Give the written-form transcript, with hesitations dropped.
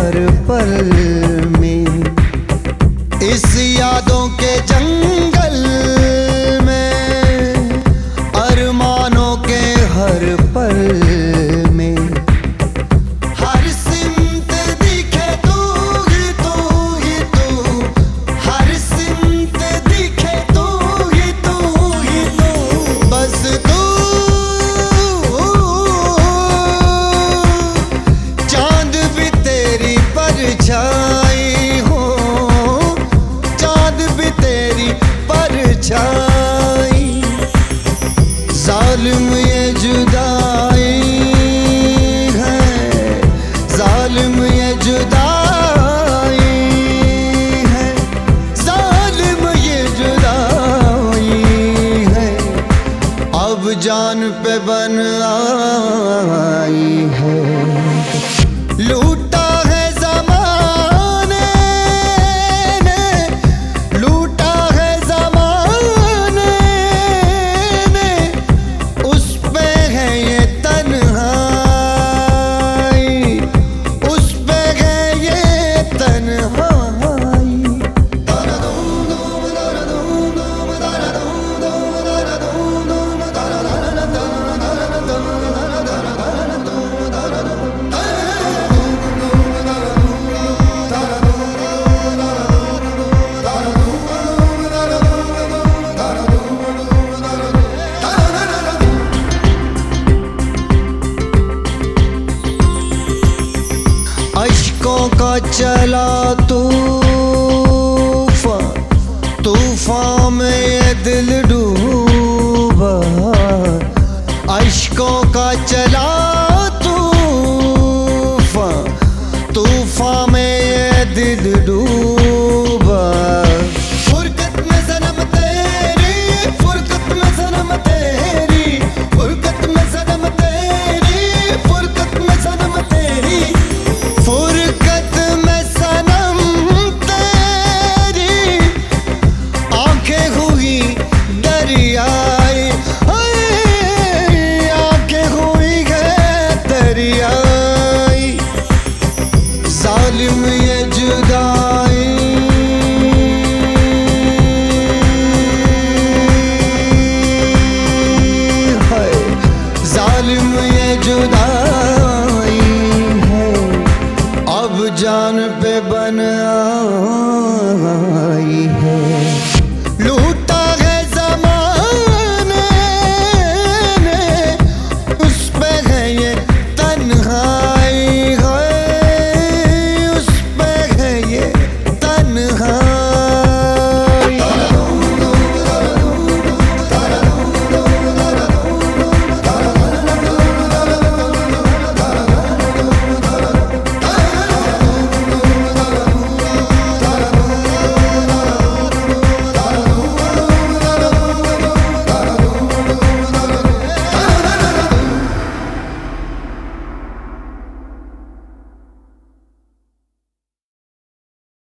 हर पल में। इस यादों के जंगल में, अरमानों के हर पल में, हर सिमत दिखे तू ही तू ही तू, हर सिमत दिखे तू ही तू ही तू, बस तू चांद भी तेरी परछाई हो, चांद भी तेरी परछाई। जालिम ये जुदाई है, जालिम ये जुदाई है, जालिम ये जुदाई है, अब जान पे बन आई है। लूटा है ज़माने ने, लूटा है ज़माने ने, उस पे है ये तन्हाई, उस पे है ये तन्हाई। अश्कों का चला तूफान, तूफान में ये दिल डूबा। अश्कों का चला तूफान, तूफान में ये दिल डूबा। फुरकत में सनम तेरी, फुरकत में सनम तेरी, फुरकत में सनम तेरी, फुरकत में सनम तेरी, फुरकत में सनम तेरी, आंखें हुई दरियाई, आंखें हुई है दरियाई। जालिम ये जुदाई है, जालिम ये जुदाई है, अब जान पे बन आई है।